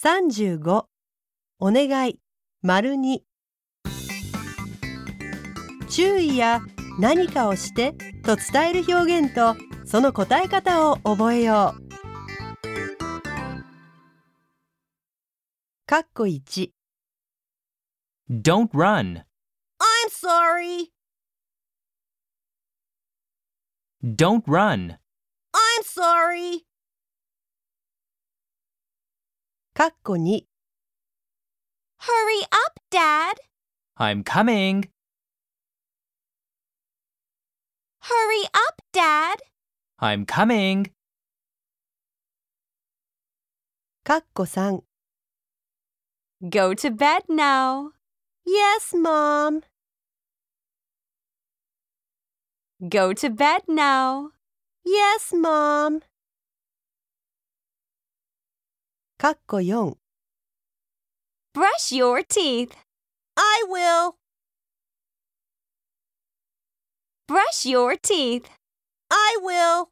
35、お願い、2。注意や何かをしてと伝える表現とその答え方を覚えよう。括弧1。 Don't run. I'm sorry. Don't run. I'm sorry. 括弧2。 Hurry up, Dad. I'm coming. Hurry up, Dad. I'm coming. 括弧3。 Go to bed now. Yes, Mom. Go to bed now. Yes, Mom. 括弧4。 Brush your teeth. I will. Brush your teeth. I will.